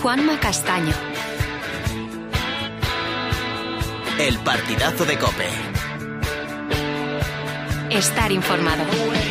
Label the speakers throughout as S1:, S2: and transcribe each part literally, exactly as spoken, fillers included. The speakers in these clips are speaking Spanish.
S1: Juanma Castaño.
S2: El partidazo de COPE.
S1: Estar informado.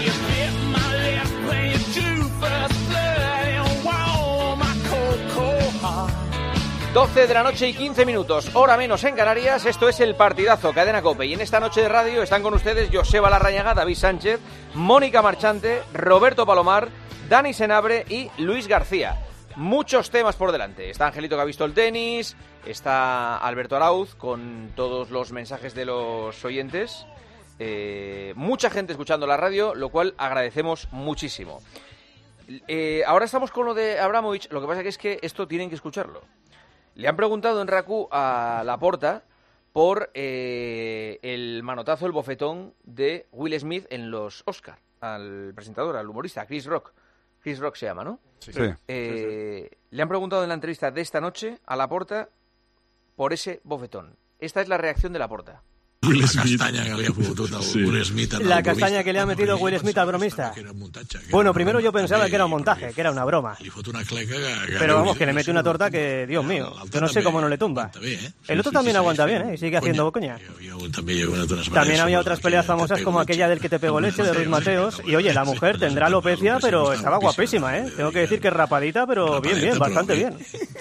S3: doce de la noche y quince minutos, hora menos en Canarias. Esto es El Partidazo, Cadena COPE. Y en esta noche de radio están con ustedes Joseba Larrañaga, David Sánchez, Mónica Marchante, Roberto Palomar, Dani Senabre y Luis García. Muchos temas por delante. Está Angelito, que ha visto el tenis. Está Alberto Arauz con todos los mensajes de los oyentes. Eh, mucha gente escuchando la radio, lo cual agradecemos muchísimo. Eh, ahora estamos con lo de Abramovich. Lo que pasa que es que esto tienen que escucharlo. Le han preguntado en RACU a Laporta por eh, el manotazo, el bofetón de Will Smith en los Oscar, al presentador, al humorista, a Chris Rock. Chris Rock se llama, ¿no?
S4: Sí.
S3: sí. Eh, sí, sí. Le han preguntado en la entrevista de esta noche a Laporta por ese bofetón. Esta es la reacción de Laporta.
S5: Will Smith. La castaña que le ha fotut sí. Will Smith
S6: La castaña que le ha metido Will Smith al bromista. Bueno, primero yo pensaba que era un montaje, que era una broma. Pero vamos, que le mete una torta que, Dios mío, yo no sé cómo no le tumba. El otro también aguanta bien, ¿eh? Y sigue haciendo coña. También había otras peleas famosas como aquella del que te pegó leche de Ruiz Mateos. Y oye, la mujer tendrá alopecia, pero estaba guapísima, ¿eh? Tengo que decir que rapadita, pero bien, bien, bastante bien.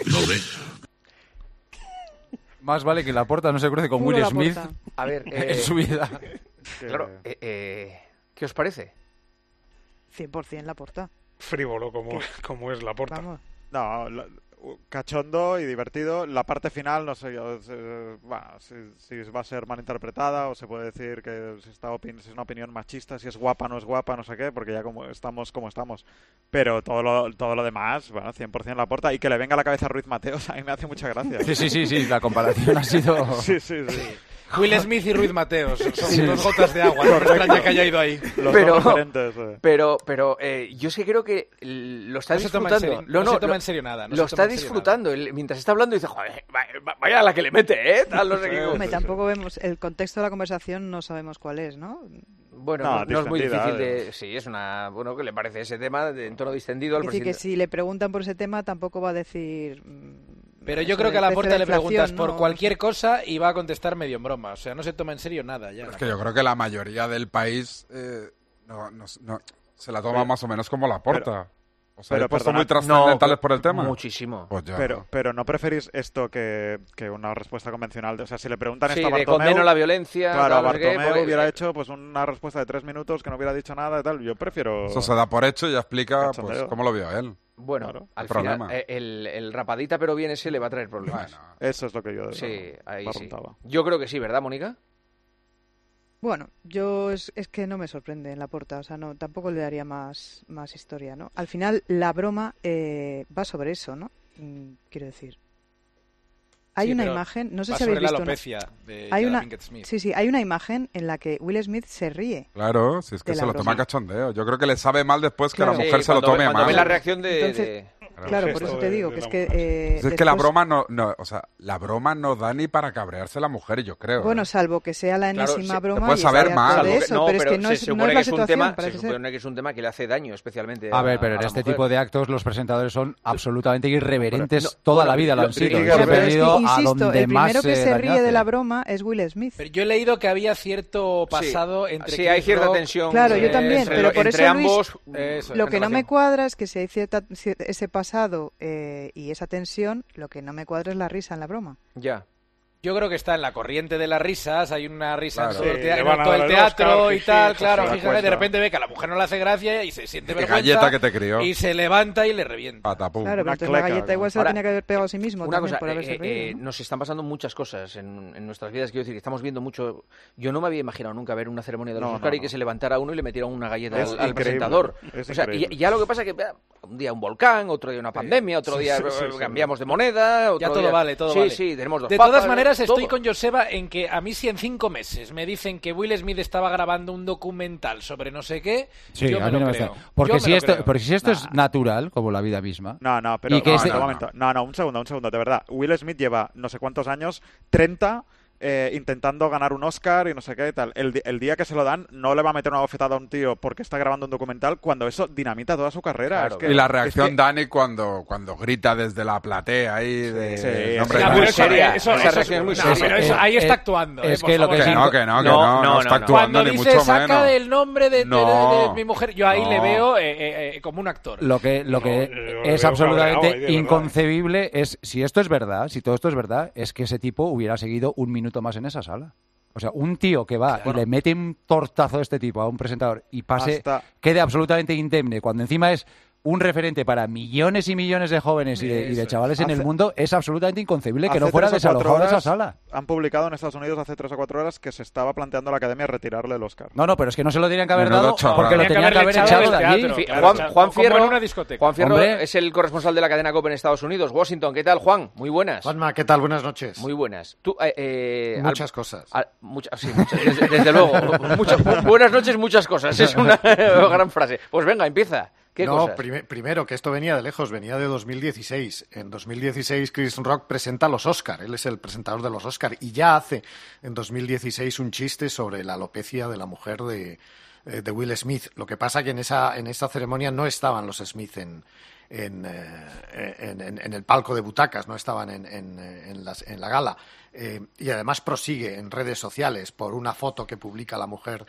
S4: Más vale que Laporta no se cruce con Will Smith
S3: a ver, eh,
S4: en su vida.
S3: Claro, eh, eh, ¿qué os parece?
S7: cien por ciento Laporta.
S8: Frívolo como, como es Laporta.
S7: Vamos.
S9: No, lo, cachondo y divertido. La parte final, no sé yo, eh, bueno, si, si va a ser mal interpretada o se puede decir que si, está opin- si es una opinión machista, si es guapa no es guapa, no sé qué, porque ya como estamos como estamos. Pero todo lo, todo lo demás, bueno, cien por ciento Laporta. Y que le venga a la cabeza a Ruiz Mateos, a mí me hace mucha gracia.
S4: Sí, sí, sí, sí, la comparación ha sido...
S9: Sí, sí, sí.
S8: Will Smith y Ruiz Mateos son sí. dos gotas de agua. No me extraña que haya ido ahí.
S9: Los
S3: pero,
S9: eh.
S3: pero, pero eh, yo sí creo que lo está
S8: no
S3: disfrutando.
S8: Se serio,
S3: no,
S8: no,
S3: no
S8: se toma
S3: lo,
S8: en serio nada. No
S3: lo está disfrutando. Él, mientras está hablando dice, joder, vaya la que le mete, ¿eh? Tal, no sé qué.
S7: Hombre, tampoco vemos el contexto de la conversación, no sabemos cuál es, ¿no?
S3: Bueno, no, no, no es muy difícil de... Sí, es una... Bueno, ¿qué le parece ese tema de en tono distendido al
S7: es
S3: presidente?
S7: decir, que si le preguntan por ese tema tampoco va a decir...
S8: Pero yo creo que a Laporta le preguntas
S7: ¿no?
S8: por cualquier cosa y va a contestar medio en broma. O sea, no se toma en serio nada ya.
S10: Es que yo creo que la mayoría del país eh, no, no, no, se la toma pero, más o menos como Laporta. O sea, pero, puesto muy trascendentales no, por el tema.
S3: Muchísimo.
S9: Pues ya, pero, no. pero ¿no preferís esto que, que una respuesta convencional? O sea, si le preguntan
S3: sí,
S9: esto a Bartomeu...
S3: Sí, condeno la violencia...
S9: Claro,
S3: tal,
S9: Bartomeu
S3: no sé qué,
S9: hubiera hecho pues una respuesta de tres minutos que no hubiera dicho nada y tal. Yo prefiero...
S10: Eso se da por hecho y ya explica pues, cómo lo vio él.
S3: Bueno,
S9: claro,
S3: al final, eh, el, el rapadita pero bien ese le va a traer problemas.
S9: Bueno, eso es lo que yo
S3: sí, ahí sí.
S9: preguntaba.
S3: Yo creo que sí, ¿verdad, Mónica?
S7: Bueno, yo es, es que no me sorprende en Laporta, o sea, no, tampoco le daría más, más historia, ¿no? Al final, la broma eh, va sobre eso, ¿no? Mm, quiero decir. Hay
S8: sí,
S7: una imagen, no sé si habéis
S8: visto.
S7: La
S8: alopecia de
S7: hay una,
S8: Smith.
S7: Sí, sí, hay una imagen en la que Will Smith se ríe.
S10: Claro, si es que se lo toma cachondeo. Yo creo que le sabe mal después
S7: claro.
S10: que la mujer
S3: sí,
S10: se lo tome
S3: ve,
S10: mal.
S3: Cuando ve la reacción de...
S7: Entonces,
S3: de...
S7: Claro, claro por eso te digo, que es que... Eh,
S10: es después... que la broma no, no, o sea, la broma no da ni para cabrearse la mujer, yo creo.
S7: Bueno,
S10: ¿eh?
S7: salvo que sea la enésima
S3: claro,
S7: broma
S10: puedes saber mal.
S7: de eso,
S3: no,
S7: pero,
S3: pero
S7: es que no
S3: se
S7: es,
S3: supone
S7: no es
S3: que
S7: la
S3: es un
S7: situación,
S3: tema,
S7: parece
S3: se supone
S7: ser.
S3: que es un tema que le hace daño, especialmente
S4: a,
S3: a
S4: ver, pero
S3: a
S4: en este
S3: mujer.
S4: tipo de actos los presentadores son absolutamente irreverentes, no,
S3: bueno,
S4: toda la vida lo han sido.
S7: Pero, pero es que, insisto, el primero que se ríe
S4: dañace.
S7: de la broma es Will Smith.
S8: Pero yo he leído que había cierto pasado
S3: sí,
S8: entre
S3: sí, hay cierta
S8: Rock,
S3: tensión.
S7: Claro, yo también,
S3: entre,
S7: pero por
S3: entre
S7: eso,
S3: ambos,
S7: Luis,
S3: eso,
S7: lo que no
S3: relación.
S7: me cuadra es que si hay cierta, ese pasado eh, y esa tensión, lo que no me cuadra es la risa en la broma.
S3: Ya.
S8: Yo creo que está en la corriente de las risas, hay una risa
S10: claro,
S8: en todo el,
S10: sí,
S8: tea- en todo el teatro Oscar, y tal, sí, claro,
S9: sí,
S8: fíjate, de repente ve que a la mujer no le hace gracia y se siente
S10: Qué
S8: vergüenza
S10: galleta que te crió.
S8: y se levanta y le revienta.
S10: Patapum.
S7: Claro, pero
S9: Una
S7: entonces
S9: cleca,
S7: la galleta igual se la
S3: Ahora,
S7: tenía que haber pegado a sí mismo
S3: una
S7: también
S3: cosa,
S7: por haberse
S3: eh,
S7: reído,
S3: eh,
S7: ¿no?
S3: nos están pasando muchas cosas en, en nuestras vidas, quiero decir, que estamos viendo mucho... Yo no me había imaginado nunca ver una ceremonia de los
S9: No,
S3: Oscar
S9: no,
S3: y que
S9: no.
S3: se levantara uno y le metiera una galleta
S9: Es
S3: al, al
S9: increíble,
S3: presentador.
S9: es
S3: o sea, y,
S9: increíble.
S3: ya lo que pasa es que eh, un día un volcán, otro día una pandemia, otro
S9: Sí,
S3: día
S9: sí, sí,
S3: eh,
S9: sí,
S3: cambiamos de moneda, otro
S8: Ya todo
S3: día...
S8: vale, todo
S3: sí,
S8: vale.
S3: Sí, tenemos dos
S8: De
S3: papas,
S8: todas maneras,
S3: todo.
S8: estoy con Joseba en que a mí si en cinco meses me dicen que Will Smith estaba grabando un documental sobre no sé qué,
S4: Sí,
S8: yo
S4: a
S8: me
S4: mí
S8: lo
S4: no me
S8: creo.
S4: está... Porque
S8: Yo
S4: si
S8: me lo
S4: esto,
S8: creo.
S4: porque si esto
S9: Nah.
S4: es natural, como la vida misma...
S9: No, no, pero
S4: Y que
S9: no,
S4: este-
S9: no, un momento. No, no, un segundo, un segundo, de verdad. Will Smith lleva no sé cuántos años, treinta, eh, intentando ganar un Oscar y no sé qué y tal. El, el día que se lo dan, no le va a meter una bofetada a un tío porque está grabando un documental cuando eso dinamita toda su carrera. Claro, es que,
S10: y la reacción
S9: es que...
S10: Dani cuando, cuando grita desde la platea ahí de...
S9: Sí,
S10: de
S9: sí,
S10: hombre,
S8: sí,
S10: no,
S8: pero
S10: es
S8: eso,
S10: seria.
S8: eso,
S3: esa
S8: eso,
S3: reacción es muy
S8: no,
S3: seria.
S8: pero eso, ahí
S4: Eh,
S8: está
S4: eh,
S8: actuando.
S4: es
S8: eh,
S4: que lo
S8: favor.
S4: que
S10: Que
S4: sí-
S10: no, que no, que
S3: No,
S10: no, no,
S3: no,
S10: está
S3: no.
S10: actuando
S8: Cuando
S10: ni
S8: dice
S10: mucho
S8: saca
S10: menos.
S8: del nombre de, de-
S10: No.
S8: de- de mi mujer, yo ahí
S10: No.
S8: le veo eh, eh, eh, como un actor.
S4: Lo que, lo que
S8: No, yo
S4: es
S8: veo
S4: absolutamente
S8: cabreado ahí, de verdad.
S4: inconcebible es, si esto es verdad, si todo esto es verdad, es que ese tipo hubiera seguido un minuto más en esa sala. O sea, un tío que va y le mete un tortazo de este tipo a un presentador y pase,
S9: Hasta-
S4: quede absolutamente indemne, cuando encima es un referente para millones y millones de jóvenes y de, y de chavales en
S9: Hace-
S4: el mundo, es absolutamente inconcebible que
S9: Hace
S4: no fuera
S9: tres o cuatro
S4: desalojado de esa
S9: horas
S4: sala.
S9: Han publicado en Estados Unidos hace tres o cuatro horas que se estaba planteando a la Academia retirarle el Oscar.
S4: No, no, pero es que no se lo tenían que haber
S10: Menudo
S4: dado
S10: chorrada.
S4: porque lo
S8: Tenían
S4: tenían que haber echado de allí.
S8: teatro.
S3: Fi-
S8: Claro,
S3: Juan,
S8: claro,
S3: Juan
S8: como en
S3: Fierro,
S8: una discoteca.
S3: Juan Fierro
S4: Hombre.
S3: es el corresponsal de la cadena COPE en Estados Unidos, Washington. ¿Qué tal, Juan? Muy buenas.
S11: Juanma, ¿qué tal? Buenas noches.
S3: Muy buenas. Tú, eh, eh,
S11: Muchas
S3: al-
S11: cosas.
S3: al- muchas, sí, muchas, desde, desde luego. Muchas- bu- buenas noches, muchas cosas. Es una gran frase. Pues venga, empieza. ¿Qué
S11: no,
S3: cosas?
S11: prime- primero, que esto venía de lejos, venía de dos mil dieciséis. En dos mil dieciséis Chris Rock presenta los Oscar, él es el presentador de los Oscar, y ya hace en dos mil dieciséis un chiste sobre la alopecia de la mujer de, eh, de Will Smith. Lo que pasa que en esa, en esa ceremonia no estaban los Smith en, en, eh, en, en- en el palco de butacas, no estaban en, en, en las- en la gala. Eh, y además prosigue en redes sociales por una foto que publica la mujer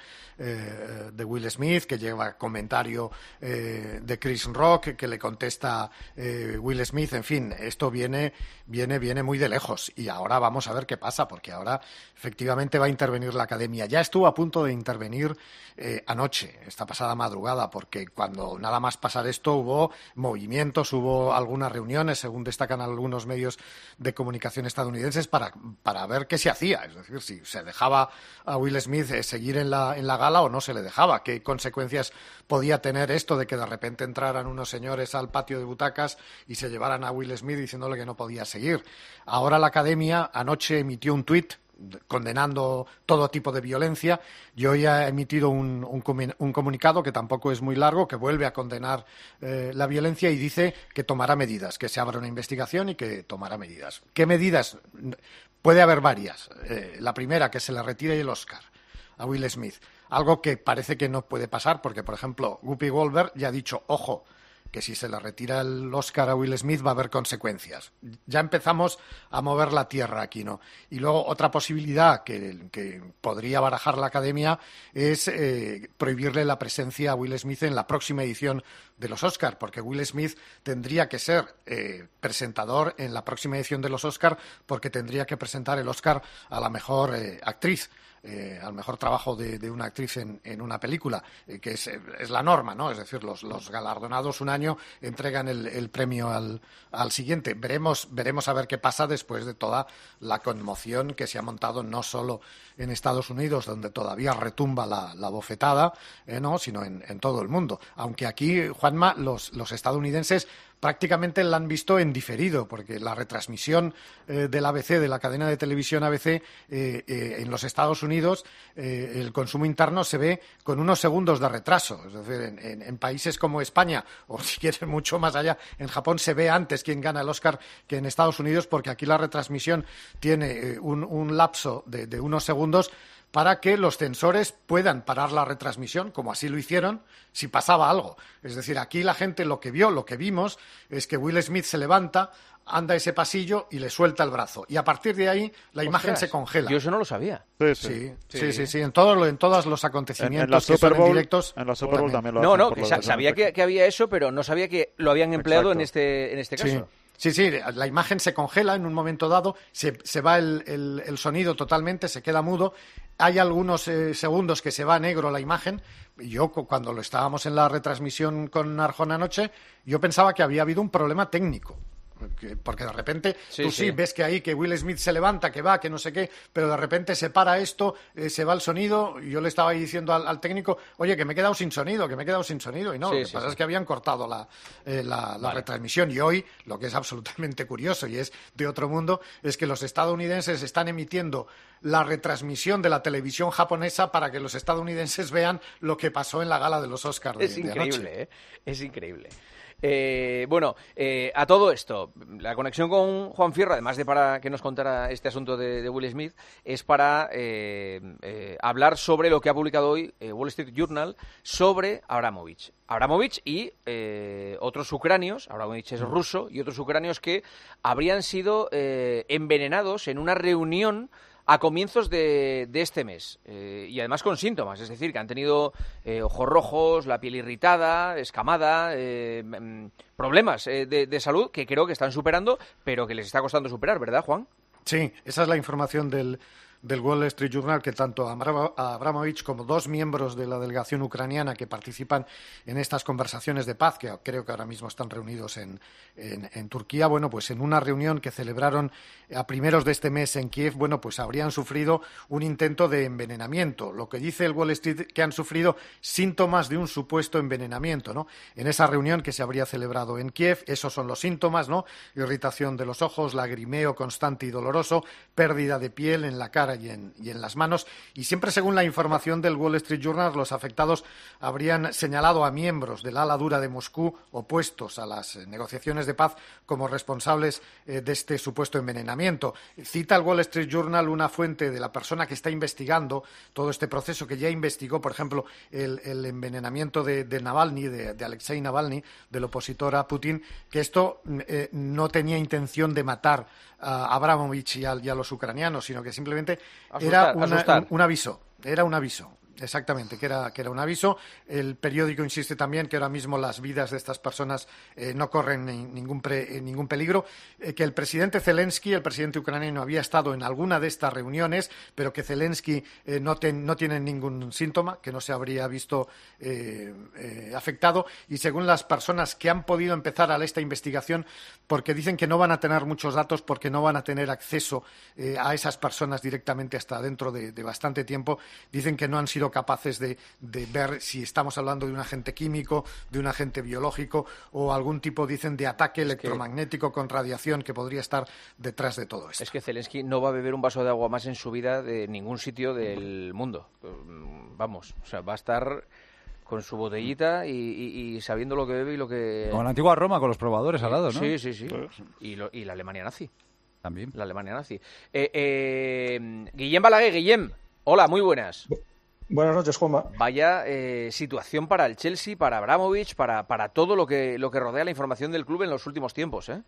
S11: eh, de Will Smith, que lleva comentario eh, de Chris Rock, que le contesta eh, Will Smith. En fin, esto viene, viene, viene muy de lejos. Y ahora vamos a ver qué pasa, porque ahora efectivamente va a intervenir la Academia. Ya estuvo a punto de intervenir eh, anoche, esta pasada madrugada, porque cuando nada más pasar esto hubo movimientos, hubo algunas reuniones, según destacan algunos medios de comunicación estadounidenses, para para ver qué se hacía, es decir, si se dejaba a Will Smith eh, seguir en la, en la gala o no se le dejaba, qué consecuencias podía tener esto de que de repente entraran unos señores al patio de butacas y se llevaran a Will Smith diciéndole que no podía seguir. Ahora la Academia anoche emitió un tuit condenando todo tipo de violencia. Yo ya he emitido un, un, comun- un comunicado que tampoco es muy largo, que vuelve a condenar eh, la violencia y dice que tomará medidas, que se abra una investigación y que tomará medidas. ¿Qué medidas? Puede haber varias. Eh, la primera, que se le retire el Oscar a Will Smith. Algo que parece que no puede pasar porque, por ejemplo, Whoopi Goldberg ya ha dicho, ojo, que si se le retira el Oscar a Will Smith va a haber consecuencias. Ya empezamos a mover la tierra aquí, ¿no? Y luego otra posibilidad que, que podría barajar la Academia es eh, prohibirle la presencia a Will Smith en la próxima edición de los Oscar, porque Will Smith tendría que ser eh, presentador en la próxima edición de los Oscar, porque tendría que presentar el Oscar a la mejor eh, actriz. Eh, al mejor trabajo de, de una actriz en, en una película, eh, que es, es la norma, ¿no? Es decir, los, los galardonados un año entregan el, el premio al, al siguiente. Veremos, veremos a ver qué pasa después de toda la conmoción que se ha montado no solo en Estados Unidos, donde todavía retumba la, la bofetada, eh, no, sino en, en todo el mundo. Aunque aquí, Juanma, los, los estadounidenses prácticamente la han visto en diferido, porque la retransmisión eh, del A B C, de la cadena de televisión A B C, eh, eh, en los Estados Unidos, eh, el consumo interno se ve con unos segundos de retraso. Es decir, en, en, en países como España, o si quieres mucho más allá, en Japón se ve antes quién gana el Oscar que en Estados Unidos, porque aquí la retransmisión tiene eh, un, un lapso de, de unos segundos para que los censores puedan parar la retransmisión, como así lo hicieron, si pasaba algo. Es decir, aquí la gente lo que vio, lo que vimos, es que Will Smith se levanta, anda ese pasillo y le suelta el brazo. Y a partir de ahí la
S3: Ostras,
S11: imagen se congela.
S3: Yo eso no lo sabía.
S9: Sí,
S11: Sí,
S9: sí.
S11: sí, sí, sí, sí, en, todo lo- en todos los acontecimientos
S9: En, en la
S11: que son
S9: Super
S11: en
S9: Bowl,
S11: directos.
S9: en la Super Bowl también lo
S3: No,
S9: hacen
S3: no,
S9: por
S3: que
S9: lo
S3: sa-
S9: de-
S3: sabía que, que había eso, pero no sabía que lo habían empleado en
S9: Exacto.
S3: este, en este
S11: Sí.
S3: caso.
S11: Sí, sí, la imagen se congela en un momento dado, se, se va el, el- el sonido totalmente, se queda mudo. Hay algunos eh, segundos que se va a negro la imagen. Yo, cu- cuando lo estábamos en la retransmisión con Arjona anoche, yo pensaba que había habido un problema técnico. Que- Porque de repente
S3: Sí,
S11: tú sí,
S3: sí.
S11: ves que ahí que Will Smith se levanta, que va, que no sé qué, pero de repente se para esto, eh, se va el sonido. Y yo le estaba ahí diciendo al, al técnico, oye, que me he quedado sin sonido, que me he quedado sin sonido. Y no,
S3: Sí,
S11: lo que
S3: sí,
S11: pasa
S3: sí.
S11: es que habían cortado la, eh, la, la retransmisión. Y hoy, lo que es absolutamente curioso y es de otro mundo, es que los estadounidenses están emitiendo la retransmisión de la televisión japonesa para que los estadounidenses vean lo que pasó en la gala de los Oscars de,
S3: es increíble,
S11: de anoche.
S3: ¿eh? Es increíble. Eh, bueno, eh, a todo esto, la conexión con Juan Fierro, además de para que nos contara este asunto de, de Will Smith, es para eh, eh, hablar sobre lo que ha publicado hoy eh, Wall Street Journal sobre Abramovich. Abramovich y eh, otros ucranios, Abramovich es ruso, y otros ucranios que habrían sido eh, envenenados en una reunión a comienzos de, de este mes, eh, y además con síntomas, es decir, que han tenido eh, ojos rojos, la piel irritada, escamada, eh, problemas eh, de, de salud que creo que están superando, pero que les está costando superar, ¿verdad, Juan?
S11: Sí, esa es la información del, del Wall Street Journal, que tanto Abramovich como dos miembros de la delegación ucraniana que participan en estas conversaciones de paz, que creo que ahora mismo están reunidos en, en, en Turquía, bueno, pues en una reunión que celebraron a primeros de este mes en Kiev, bueno, pues habrían sufrido un intento de envenenamiento. Lo que dice el Wall Street, que han sufrido síntomas de un supuesto envenenamiento, ¿no? En esa reunión que se habría celebrado en Kiev, esos son los síntomas, ¿no? Irritación de los ojos, lagrimeo constante y doloroso, pérdida de piel en la cara y en, y en las manos, y siempre según la información del Wall Street Journal, los afectados habrían señalado a miembros del ala dura de Moscú opuestos a las eh, negociaciones de paz como responsables eh, de este supuesto envenenamiento. Cita el Wall Street Journal una fuente de la persona que está investigando todo este proceso, que ya investigó, por ejemplo, el, el envenenamiento de, de Navalny, de, de Alexei Navalny, del opositor a Putin, que esto eh, no tenía intención de matar a Abramovich y a, y a los ucranianos, sino que simplemente asustar, era una, un, un aviso, era un aviso. Exactamente, que era, que era un aviso. El periódico insiste también que ahora mismo las vidas de estas personas eh, no corren ni, ningún, pre, eh, ningún peligro, eh, que el presidente Zelensky, el presidente ucraniano, había estado en alguna de estas reuniones, pero que Zelensky eh, no, ten, no tiene ningún síntoma, que no se habría visto eh, eh, afectado, y según las personas que han podido empezar a esta investigación, porque dicen que no van a tener muchos datos, porque no van a tener acceso eh, a esas personas directamente hasta dentro de, de bastante tiempo, dicen que no han sido capaces de, de ver si estamos hablando de un agente químico, de un agente biológico o algún tipo, dicen, de ataque es electromagnético que, con radiación que podría estar detrás de todo esto.
S3: Es que Zelensky no va a beber un vaso de agua más en su vida de ningún sitio del mundo. Vamos, o sea, va a estar con su botellita y, y, y sabiendo lo que bebe y lo que...
S4: Con la antigua Roma, con los probadores al lado, ¿no?
S3: Sí, sí, sí. Y, lo, y la Alemania nazi.
S4: También.
S3: La Alemania nazi. Eh, eh, Guillem Balaguer, Guillem, hola, muy buenas.
S12: Buenas noches, Juanma.
S3: Vaya eh, situación para el Chelsea, para Abramovich, para, para todo lo que, lo que rodea la información del club en los últimos tiempos, ¿eh?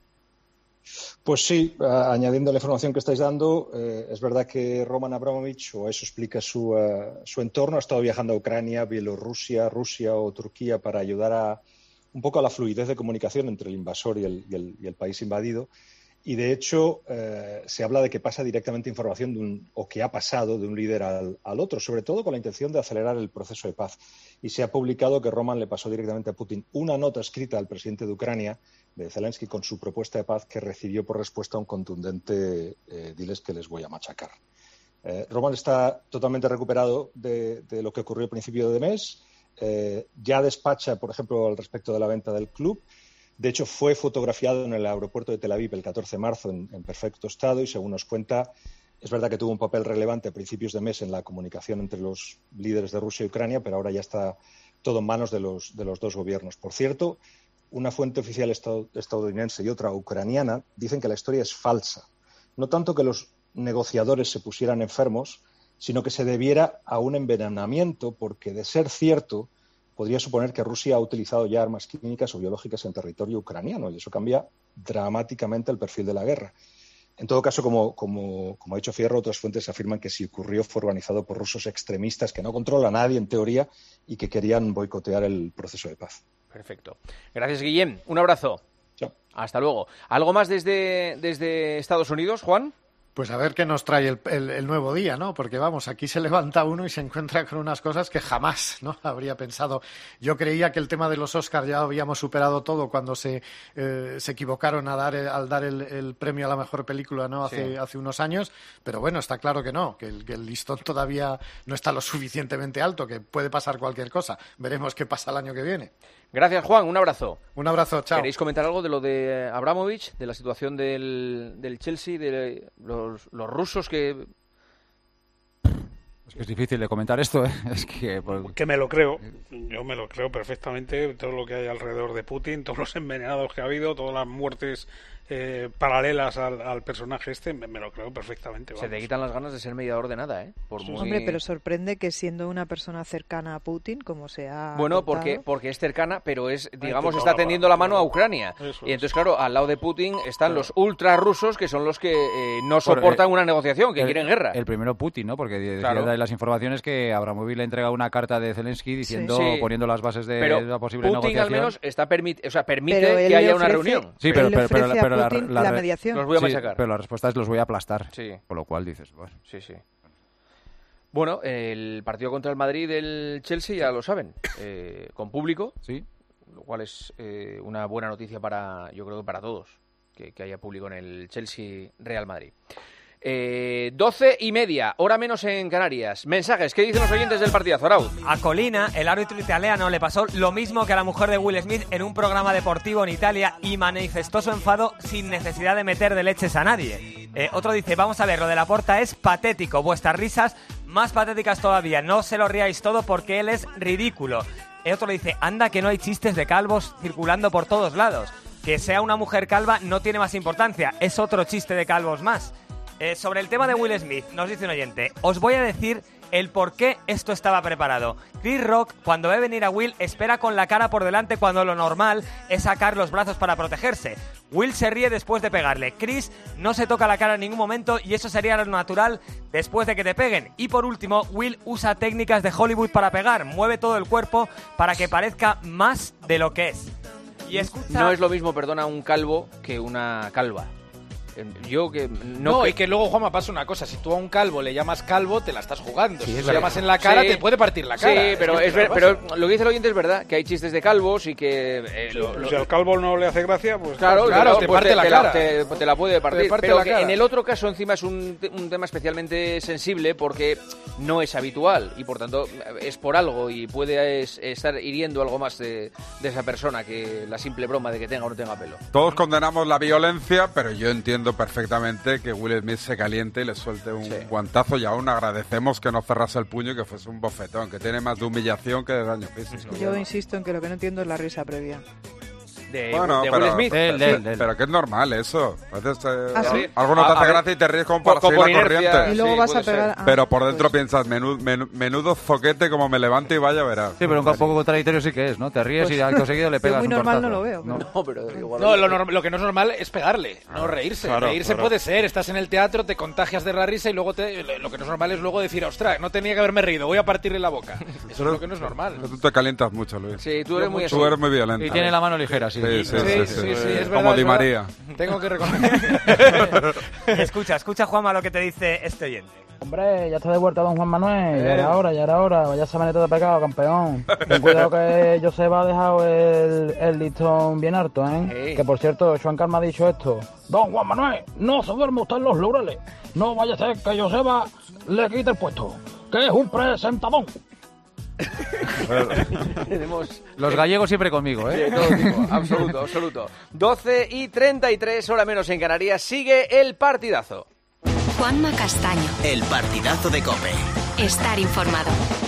S12: Pues sí, uh, añadiendo la información que estáis dando, eh, es verdad que Roman Abramovich, o eso explica su, uh, su entorno, ha estado viajando a Ucrania, Bielorrusia, Rusia o Turquía para ayudar a un poco a la fluidez de comunicación entre el invasor y el, y el, y el país invadido. Y, de hecho, eh, se habla de que pasa directamente información de un, o que ha pasado de un líder al, al otro, sobre todo con la intención de acelerar el proceso de paz. Y se ha publicado que Roman le pasó directamente a Putin una nota escrita al presidente de Ucrania, de Zelensky, con su propuesta de paz, que recibió por respuesta un contundente eh, diles que les voy a machacar. Eh, Roman está totalmente recuperado de, de lo que ocurrió a principio de mes. Eh, ya despacha, por ejemplo, al respecto de la venta del club. De hecho, fue fotografiado en el aeropuerto de Tel Aviv el catorce de marzo en, en perfecto estado y, según nos cuenta, es verdad que tuvo un papel relevante a principios de mes en la comunicación entre los líderes de Rusia y Ucrania, pero ahora ya está todo en manos de los, de los dos gobiernos. Por cierto, una fuente oficial estadounidense y otra ucraniana dicen que la historia es falsa. No tanto que los negociadores se pusieran enfermos, sino que se debiera a un envenenamiento, porque, de ser cierto, podría suponer que Rusia ha utilizado ya armas químicas o biológicas en territorio ucraniano, y eso cambia dramáticamente el perfil de la guerra. En todo caso, como, como, como ha dicho Fierro, otras fuentes afirman que si ocurrió fue organizado por rusos extremistas que no controla a nadie en teoría y que querían boicotear el proceso de paz.
S3: Perfecto. Gracias, Guillem. Un abrazo.
S12: Chao.
S3: Hasta luego. ¿Algo más desde, desde Estados Unidos, Juan?
S11: Pues a ver qué nos trae el, el, el nuevo día, ¿no? Porque vamos, aquí se levanta uno y se encuentra con unas cosas que jamás, ¿no?, habría pensado. Yo creía que el tema de los Oscars ya habíamos superado todo cuando se, eh, se equivocaron a dar, al dar el, el premio a la mejor película, ¿no?, hace, sí. hace unos años. Pero bueno, está claro que no, que el, que el listón todavía no está lo suficientemente alto, que puede pasar cualquier cosa. Veremos qué pasa el año que viene.
S3: Gracias, Juan. Un abrazo.
S11: Un abrazo, chao.
S3: ¿Queréis comentar algo de lo de Abramovich, de la situación del, del Chelsea, de los, los rusos que
S4: Es que es difícil de comentar esto, ¿eh? Es que... Pues...
S13: que me lo creo, yo me lo creo perfectamente, todo lo que hay alrededor de Putin, todos los envenenados que ha habido, todas las muertes eh, paralelas al, al personaje este, me, me lo creo perfectamente. Vamos.
S3: Se te quitan las ganas de ser mediador de nada, ¿eh? Por muy...
S7: Hombre, pero sorprende que siendo una persona cercana a Putin, como se ha
S3: Bueno,
S7: contado...
S3: porque porque es cercana, pero es, digamos,
S13: Ay,
S3: está
S13: la
S3: tendiendo la mano a Ucrania.
S13: Eso
S3: y
S13: es.
S3: entonces, claro, al lado de Putin están
S13: Claro.
S3: los ultra rusos, que son los que eh, no
S4: Por,
S3: soportan
S4: eh,
S3: una negociación, que
S4: el,
S3: quieren guerra.
S4: El primero Putin, ¿no? Porque decía
S3: Claro.
S4: de las informaciones que Abramovich le entrega una carta de Zelensky diciendo,
S3: Sí.
S4: poniendo las bases de,
S3: pero
S4: de la posible
S3: Putin
S4: negociación.
S3: al menos está permite, o sea, permite
S7: Pero él
S3: que haya
S7: le
S3: una
S7: ofrece-
S3: reunión.
S4: Sí, pero,
S7: él le
S4: pero, pero,
S7: ofrece a
S4: pero la,
S7: Putin
S4: la-
S7: la
S4: re-
S7: mediación.
S3: Los voy a
S4: sí,
S3: machacar.
S4: pero la respuesta es los voy a aplastar.
S3: Sí.
S4: Con lo cual dices, bueno.
S3: Sí, sí. Bueno, el partido contra el Madrid del Chelsea ya lo saben, eh, con público,
S4: sí,
S3: lo cual es eh, una buena noticia para, yo creo que para todos, que, que haya público en el Chelsea Real Madrid. Eh, doce y media, hora menos en Canarias. Mensajes, ¿qué dicen los oyentes del partidazo, Arauz?
S14: A Colina, el árbitro italiano, le pasó lo mismo que a la mujer de Will Smith en un programa deportivo en Italia y manifestó su enfado sin necesidad de meter de leches a nadie. Eh, otro dice, vamos a ver, lo de Laporta es patético, vuestras risas más patéticas todavía, no se lo riáis todo porque él es ridículo. El otro le dice, anda que no hay chistes de calvos circulando por todos lados. Que sea una mujer calva no tiene más importancia, es otro chiste de calvos más. Eh, sobre el tema de Will Smith, nos dice un oyente, os voy a decir el por qué esto estaba preparado. Chris Rock, cuando ve venir a Will, espera con la cara por delante cuando lo normal es sacar los brazos para protegerse. Will se ríe después de pegarle. Chris no se toca la cara en ningún momento y eso sería lo natural después de que te peguen. Y por último, Will usa técnicas de Hollywood para pegar. Mueve todo el cuerpo para que parezca más de lo que es. Y escucha...
S3: No es lo mismo, perdona, un calvo que una calva. Yo que no,
S8: No,
S3: que...
S8: y que luego, Juanma, pasa una cosa. Si tú a un calvo le llamas calvo, te la estás jugando.
S3: Sí,
S8: si
S3: es
S8: lo
S3: verdad.
S8: llamas en la cara,
S3: Sí.
S8: te puede partir la cara.
S3: Sí, pero,
S8: que
S3: es
S8: te la
S3: ver- pero
S8: pasa.
S3: lo que dice el oyente es verdad, que hay chistes de calvos y que... eh,
S13: Sí,
S3: lo-
S13: pues
S3: lo-
S13: si al calvo no le hace gracia, pues
S3: Claro,
S8: Claro,
S3: claro,
S8: te
S3: pues
S8: parte la
S3: te,
S8: cara.
S3: te- te la puede partir.
S8: Te parte
S3: pero
S8: la
S3: que
S8: cara.
S3: en el otro caso encima es un, te- un tema especialmente sensible porque no es habitual y por tanto es por algo y puede es- estar hiriendo algo más de, de esa persona que la simple broma de que tenga o no tenga pelo.
S10: Todos condenamos la violencia, pero yo entiendo perfectamente que Will Smith se caliente y le suelte un
S3: Sí.
S10: guantazo y aún agradecemos que no cerrase el puño y que fuese un bofetón, que tiene más de humillación que de daño físico.
S7: Yo insisto en que lo que no entiendo es la risa previa.
S3: De,
S10: Bueno,
S3: de
S10: pero,
S3: Will Smith.
S10: pero,
S4: Del, del, del.
S10: pero que es normal eso. A veces eh,
S7: ¿Ah, sí?
S10: algo no te
S3: A-
S10: hace
S3: a ver,
S10: gracia y te ríes como
S3: por-
S10: para
S3: por
S10: seguir la
S3: inercia.
S10: corriente.
S7: Y luego
S3: sí,
S7: vas
S3: puede
S7: a pegar...
S3: ser.
S7: ah,
S10: Pero por dentro
S7: pues-
S10: piensas, menú- menú- menudo zoquete como me levanto y vaya, verás.
S4: Sí, pero un poco contradictorio sí que es, ¿no? Te ríes
S7: Pues,
S4: y al conseguido le
S7: yo
S4: pegas
S7: muy
S4: un
S7: normal
S4: tortazo.
S7: no lo veo,
S4: No.
S3: No, pero igual...
S8: No, lo, norm- lo que no es normal es pegarle, no reírse.
S9: Claro,
S8: reírse
S9: claro.
S8: puede ser, estás en el teatro, te contagias de la risa y luego te, lo que no es normal es luego decir, ostras, no tenía que haberme reído, voy a partirle la boca. Eso es lo que no es normal.
S10: Tú te calientas mucho, Luis.
S3: Sí, tú eres muy así.
S10: Tú eres muy violento.
S4: Y tiene la mano ligera, sí.
S10: Sí, sí,
S8: Sí,
S10: sí,
S8: sí,
S10: sí.
S8: sí, es
S10: Como
S8: verdad,
S10: Di
S8: es verdad.
S10: María.
S8: Tengo que reconocer.
S14: Escucha, escucha, Juanma, lo que te dice este oyente.
S15: Hombre, ya está de vuelta don Juan Manuel, ya era hora, ya era hora, vaya sabaneta de pecado, campeón. Ten cuidado que Joseba ha dejado el, el listón bien alto, ¿eh?
S3: Hey.
S15: Que por cierto, Joan Carlos me ha dicho esto. Don Juan Manuel, no se duerme usted en los laureles, no vaya a ser que Joseba le quite el puesto, que es un presentador.
S3: Tenemos...
S4: Los gallegos siempre conmigo,
S3: Sí,
S4: ¿eh?
S3: todo tipo, absoluto, absoluto. doce y treinta y tres, hora menos en Canarias, sigue el partidazo.
S1: Juanma Castaño.
S2: El partidazo de COPE.
S1: Estar informado.